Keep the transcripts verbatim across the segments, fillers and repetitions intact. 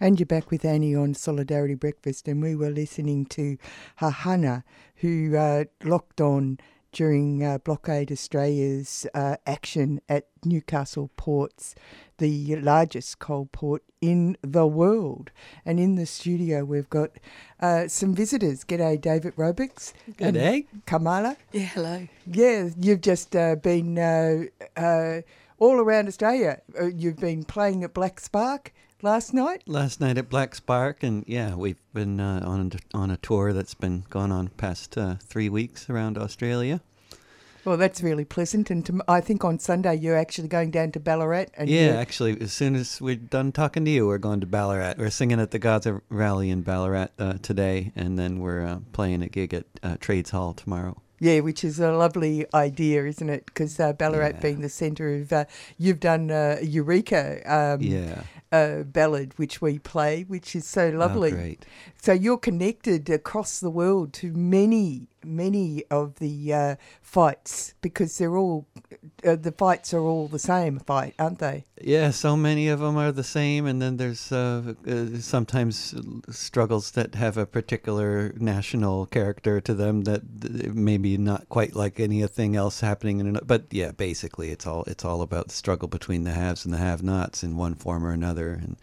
And you're back with Annie on Solidarity Breakfast, and we were listening to Hahana, who uh, locked on during uh, Blockade Australia's uh, action at Newcastle Ports, the largest coal port in the world. And in the studio, we've got uh, some visitors. G'day, David Roberts. G'day. Kamala. Yeah, hello. Yeah, you've just uh, been uh, uh, all around Australia. Uh, you've been playing at Black Spark last night? Last night at Black Spark, and yeah, we've been uh, on on a tour that's been going on past uh, three weeks around Australia. Well, that's really pleasant, and to, I think on Sunday you're actually going down to Ballarat. And yeah, actually, as soon as we're done talking to you, we're going to Ballarat. We're singing at the Gaza Rally in Ballarat uh, today, and then we're uh, playing a gig at uh, Trades Hall tomorrow. Yeah, which is a lovely idea, isn't it? Because uh, Ballarat Yeah. being the centre of, uh, you've done uh, Eureka um, Yeah. uh, ballad, which we play, which is so lovely. Oh, great. So you're connected across the world to many, many of the uh, fights, because they're all, uh, the fights are all the same fight, aren't they? Yeah, so many of them are the same, and then there's uh, uh, sometimes struggles that have a particular national character to them that uh, maybe not quite like anything else happening in another. But yeah, basically, it's all it's all about the struggle between the haves and the have-nots in one form or another, and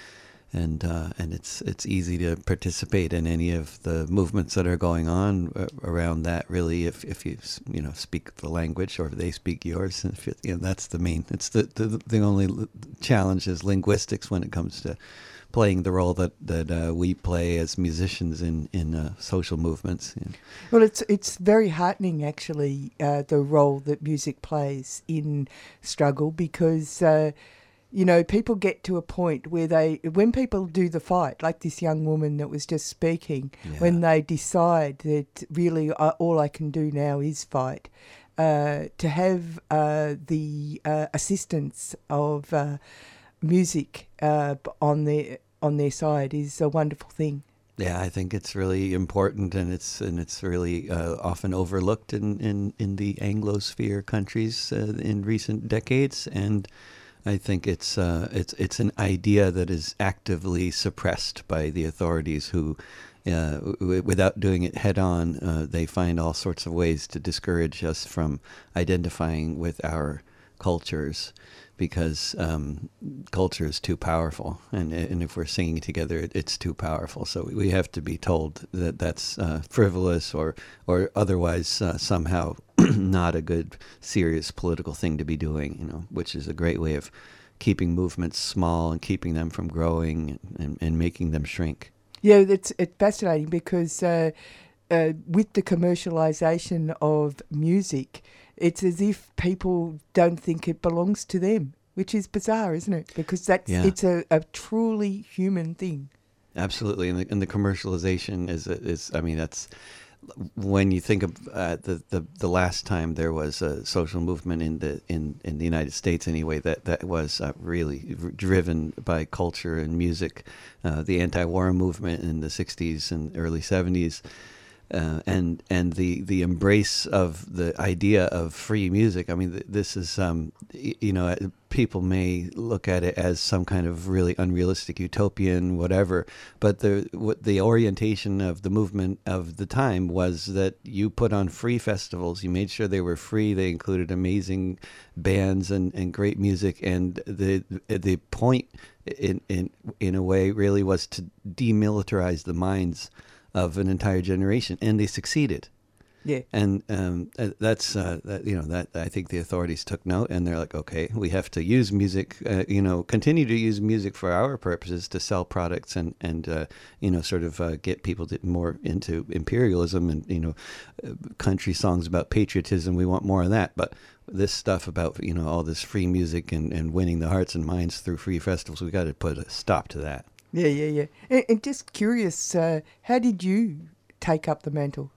and uh, and it's it's easy to participate in any of the movements that are going on uh, around that. Really, if if you you know speak the language, or if they speak yours, and if it, you know, that's the main. It's the, the the only l- challenge is linguistics when it comes to playing the role that that uh, we play as musicians in in uh, social movements. You know. Well, it's it's very heartening, actually, uh, the role that music plays in struggle, because uh, you know, people get to a point where they, when people do the fight, like this young woman that was just speaking, Yeah. when they decide that really uh, all I can do now is fight, uh, to have uh, the uh, assistance of uh, music uh, on their on their side is a wonderful thing. Yeah, I think it's really important, and it's and it's really uh, often overlooked in, in, in the Anglosphere countries uh, in recent decades, and I think it's uh, it's it's an idea that is actively suppressed by the authorities, who, uh, w- without doing it head on, uh, they find all sorts of ways to discourage us from identifying with our cultures, because um, culture is too powerful, and and if we're singing together, it, it's too powerful. So we have to be told that that's uh, frivolous or or otherwise uh, somehow not a good, serious political thing to be doing. You know, which is a great way of keeping movements small and keeping them from growing and, and making them shrink. Yeah, it's it's fascinating, because uh, uh, with the commercialisation of music, it's as if people don't think it belongs to them, which is bizarre, isn't it? Because that's Yeah. it's a, a truly human thing. Absolutely, and the, and the commercialization is is I mean that's when you think of uh, the, the the last time there was a social movement in the in, in the United States anyway that that was uh, really r- driven by culture and music, uh, the anti-war movement in the sixties and early seventies. Uh, and and the, the embrace of the idea of free music. I mean, th- this is, um, y- you know, people may look at it as some kind of really unrealistic utopian whatever, but the what the orientation of the movement of the time was that you put on free festivals, you made sure they were free, they included amazing bands and, and great music, and the the point in, in in a way really was to demilitarize the minds of an entire generation, and they succeeded. Yeah. And um, uh, that's uh, that, you know that I think the authorities took note, and they're like, okay, we have to use music, uh, you know, continue to use music for our purposes to sell products and and uh, you know sort of uh, get people to more into imperialism and you know uh, country songs about patriotism. We want more of that, but this stuff about you know all this free music and, and winning the hearts and minds through free festivals, we got to put a stop to that. Yeah, yeah, yeah. And, and just curious, uh, how did you take up the mantle?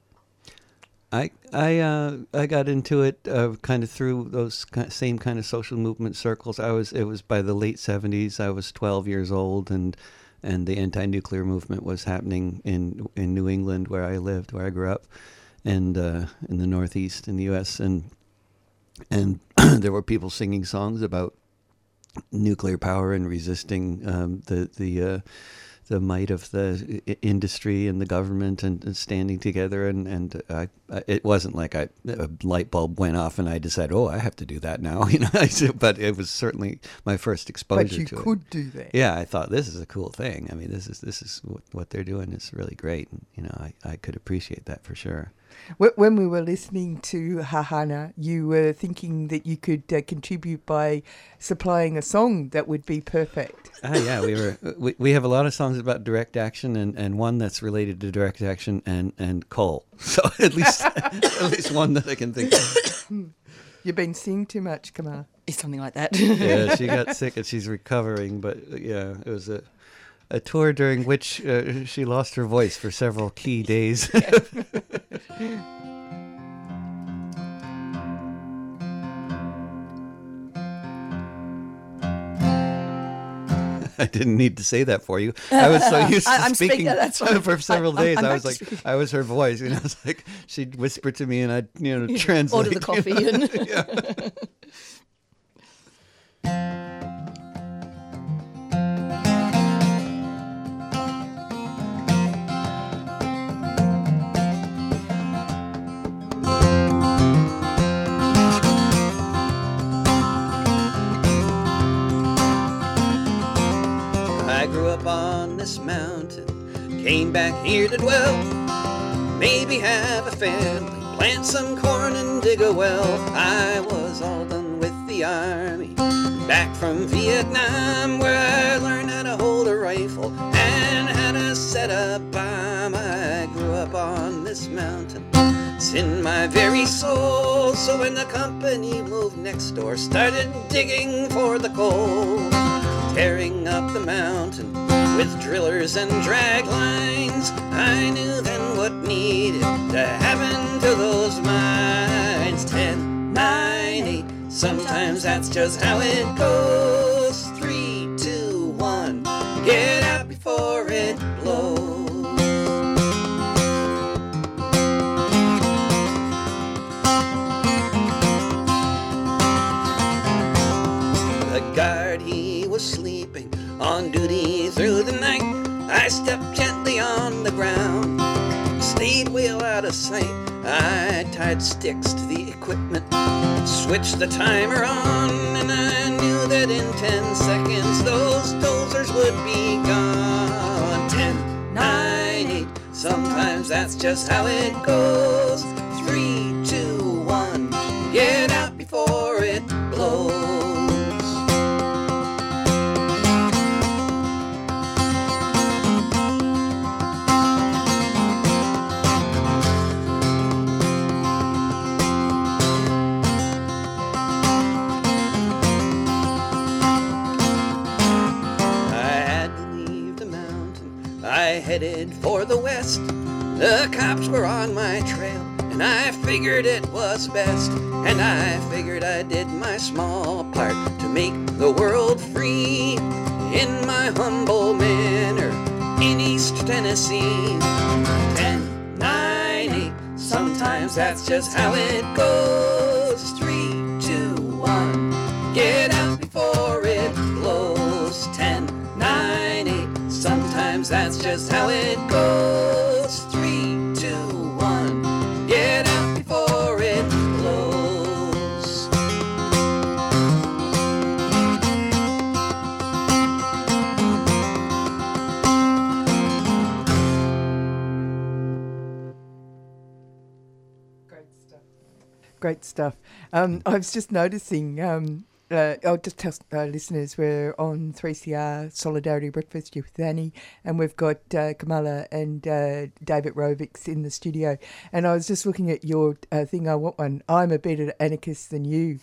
I I uh, I got into it uh, kind of through those ki- same kind of social movement circles. I was it was by the late seventies. I was twelve years old, and and the anti-nuclear movement was happening in in New England, where I lived, where I grew up, and uh, in the Northeast in the U S and and there were people singing songs about nuclear power and resisting um, the the uh, the might of the I- industry and the government and, and standing together. And and uh, I, it wasn't like I, a light bulb went off and I decided, oh, I have to do that now. You know, I said, but it was certainly my first exposure But you to it. could do that. Yeah, I thought this is a cool thing. I mean, this is this is what, what they're doing is really great. And, you know, I, I could appreciate that for sure. Wh- When we were listening to Hahana, you were thinking that you could uh, contribute by supplying a song that would be perfect. Ah, yeah, we were. We, we have a lot of songs about direct action, and, and one that's related to direct action and, and coal. So at least at least one that I can think of. You've been seeing too much, Kamar. It's something like that. Yeah, she got sick and she's recovering, but uh, yeah, it was a a tour during which uh, she lost her voice for several key days. I didn't need to say that for you. I was so used to I- I'm speaking speaking- that's fine. for several I- days. I'm I was back like, to speaking. I was her voice. You know, it's like she'd whisper to me, and I'd you know translate. Order the coffee and I grew up on this mountain, came back here to dwell. Maybe have a family, plant some corn and dig a well. I was all done with the army, back from Vietnam, where I learned how to hold a rifle and how to set a bomb. I grew up on this mountain, it's in my very soul. So when the company moved next door, started digging for the coal, tearing up the mountain with drillers and drag lines, I knew then what needed to happen to those mines. Ten, nine, eight, sometimes that's just how it goes. Three, two, one, get out before it blows. The guard, he was sleeping on duty through the night. I stepped gently on the ground, stayed well out of sight. I tied sticks to the equipment, switched the timer on, and I knew that in ten seconds those dozers would be gone. Ten, nine, eight, sometimes that's just how it goes. Three, two, one, get out before it blows. I headed for the west. The cops were on my trail, and I figured it was best. And I figured I did my small part to make the world free in my humble manner in East Tennessee. Ten, nine, eight, sometimes that's just how it goes. Three, two, one, get out before it blows. Ten, nine, eight, sometimes that's just how it goes. Three, two, one, get out before it blows. Great stuff. Great stuff. Um, I was just noticing, um, uh, I'll just tell uh, listeners we're on three C R Solidarity Breakfast with Annie, and we've got uh, Kamala and uh, David Rovics in the studio. And I was just looking at your uh, thing. I want one. I'm a better anarchist than you.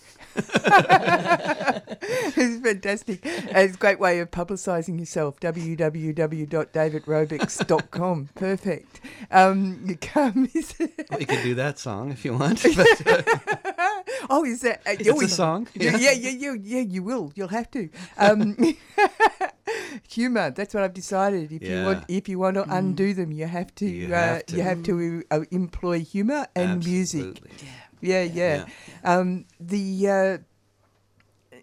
It's fantastic. And it's a great way of publicising yourself. w w w dot david rovics dot com. Perfect. Um, you can't miss it. We could do that song if you want. But, uh, Oh, is that? Uh, it's a song. Yeah, yeah, yeah, yeah, yeah, you will. You'll have to. Um, humour. That's what I've decided. If Yeah. you want, if you want to undo them, you have to. You uh, have to. You have to uh, employ humour and music. Absolutely. Yeah, yeah. Um, the uh,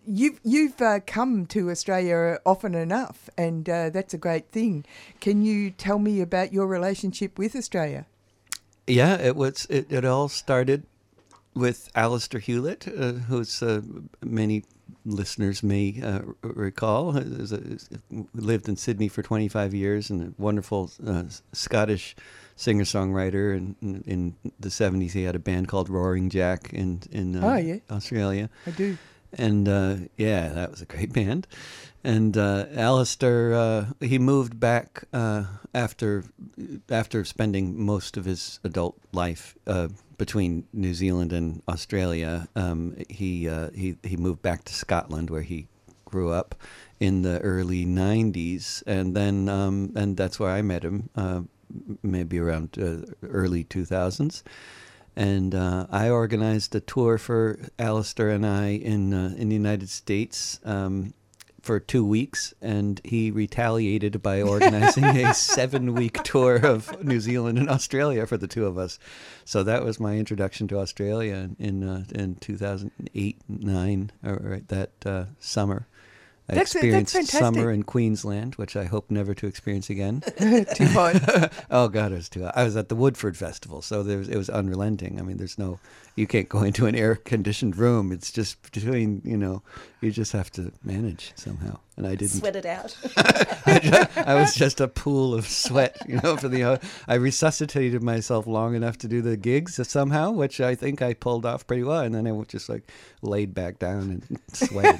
you've you've uh, come to Australia often enough, and uh, that's a great thing. Can you tell me about your relationship with Australia? Yeah, it was. It, it all started with Alistair Hewlett, uh, who's uh, many listeners may uh, recall. Is a, is, lived in Sydney for twenty-five years, and a wonderful uh, Scottish singer-songwriter. And in, in the seventies, he had a band called Roaring Jack in in uh, oh, yeah. Australia. I do. And uh, yeah, that was a great band. And uh, Alistair, uh, he moved back uh, after after spending most of his adult life uh, between New Zealand and Australia. Um, he uh, he he moved back to Scotland, where he grew up in the early nineties, and then um, and that's where I met him, uh, maybe around uh, early two thousands. And uh, I organized a tour for Alistair and I in uh, in the United States um, for two weeks, and he retaliated by organizing a seven-week tour of New Zealand and Australia for the two of us. So that was my introduction to Australia in in, uh, in two thousand eight, nine, or right, that uh, summer. I That's, experienced that's fantastic. summer in Queensland, which I hope never to experience again. Too hot. Oh God, it was too hot. I was at the Woodford Festival, so there was, it was unrelenting. I mean, there's no, you can't go into an air-conditioned room. It's just between, you know, you just have to manage somehow. And I didn't. Sweat it out. I, just, I was just a pool of sweat, you know, for the, I resuscitated myself long enough to do the gigs somehow, which I think I pulled off pretty well. And then I just like laid back down and sweated.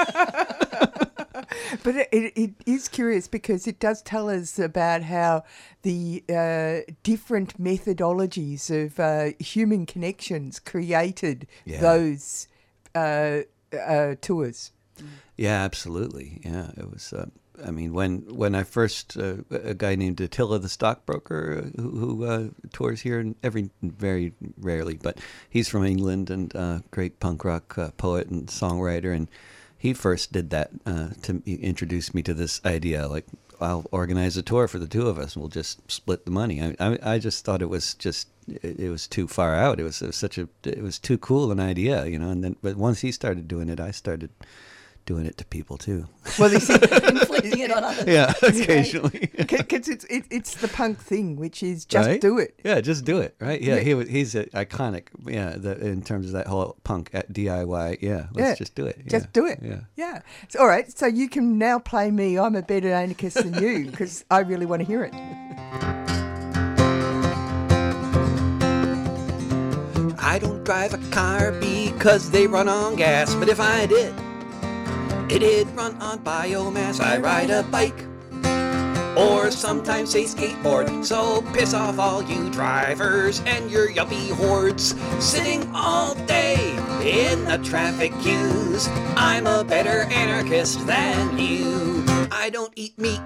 But it, it is curious because it does tell us about how the uh, different methodologies of uh, human connections created Yeah. those uh, uh, tours. Yeah, absolutely. Yeah, it was. Uh, I mean, when when I first uh, a guy named Attila the stockbroker uh, who, who uh, tours here and every very rarely, but he's from England and uh, great punk rock uh, poet and songwriter, and he first did that uh, to introduce me to this idea. Like, I'll organize a tour for the two of us, and we'll just split the money. I I, I just thought it was just it, it was too far out. It was, it was such a it was too cool an idea, you know. And then, but once he started doing it, I started doing it to people too. Well, you see, Inflicting it on others. Yeah, occasionally. because it's it, it's the punk thing, which is just Right? do it. Yeah, just do it, right? Yeah, Yeah. he was, he's a, iconic. Yeah, the, in terms of that whole punk at D I Y. Yeah, let's Yeah, just do it. Just yeah. do it. Yeah. Yeah. So, all right. So you can now play me. I'm a better anarchist than you because I really want to hear it. I don't drive a car because they run on gas, but if I did, it'd run on biomass. I ride a bike, or sometimes a skateboard, so piss off all you drivers and your yuppie hordes sitting all day in the traffic queues. I'm a better anarchist than you. I don't eat meat,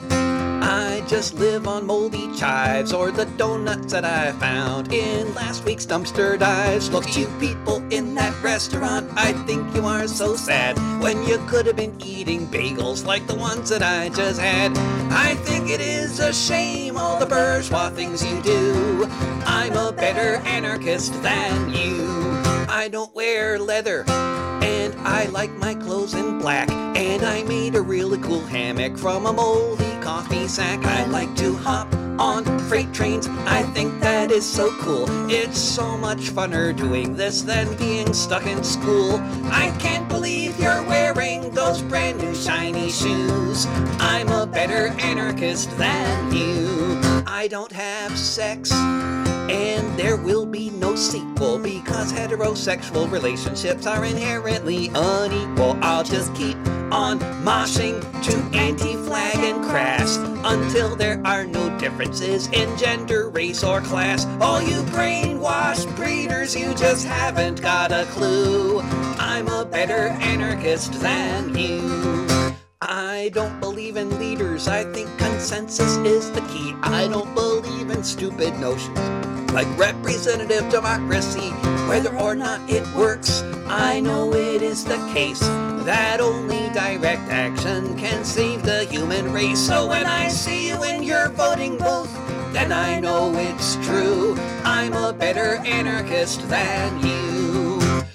I just live on moldy chives or the donuts that I found in last week's dumpster dives. Look at you people in that restaurant, I think you are so sad when you could have been eating bagels like the ones that I just had. I think it is a shame all the bourgeois things you do. I'm a better anarchist than you. I don't wear leather, and I like my clothes in black, and I made a really cool hammock from a moldy coffee sack. I like to hop on freight trains, I think that is so cool. It's so much funner doing this than being stuck in school. I can't believe you're wearing those brand new shiny shoes. I'm a better anarchist than you. I don't have sex, and there will be no sequel because heterosexual relationships are inherently unequal. I'll just keep on moshing to Anti-Flag and Crass until there are no differences in gender, race, or class. All you brainwashed breeders, you just haven't got a clue. I'm a better anarchist than you. I don't believe in leaders, I think consensus is the key. I don't believe in stupid notions like representative democracy. Whether or not it works, I know it is the case that only direct action can save the human race. So when I see you in your voting booth, then I know it's true. I'm a better anarchist than you.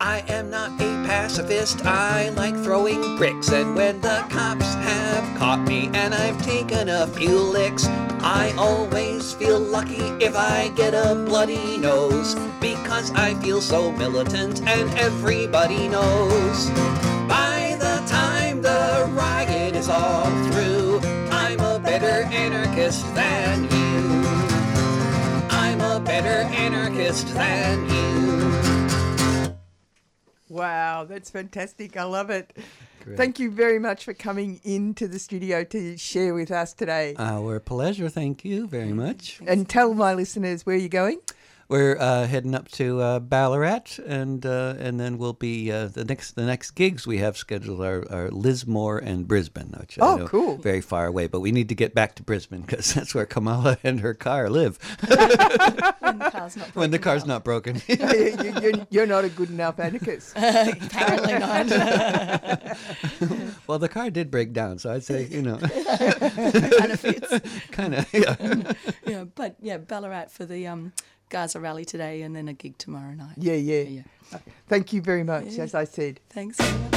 I am not a pacifist, I like throwing bricks. And when the cops have caught me and I've taken a few licks, I always feel lucky if I get a bloody nose, because I feel so militant and everybody knows. By the time the riot is all through, I'm a better anarchist than you. I'm a better anarchist than you. Wow, that's fantastic. I love it. Great. Thank you very much for coming into the studio to share with us today. Our pleasure. Thank you very much. And tell my listeners where you're going. We're uh, heading up to uh, Ballarat, and uh, and then we'll be uh, the next the next gigs we have scheduled are, are Lismore and Brisbane, which I Oh, know cool. very far away. But we need to get back to Brisbane because that's where Kamala and her car live When the car's not when the broken car's down. not broken. you, you, you're, you're not a good enough anarchist. Apparently not. Well, the car did break down, so I'd say you know, Kind of fits. kind of yeah. Yeah, but yeah, Ballarat for the um, Gaza rally today and then a gig tomorrow night. Yeah, yeah. Yeah. Thank you very much, Yeah. as I said. Thanks so much.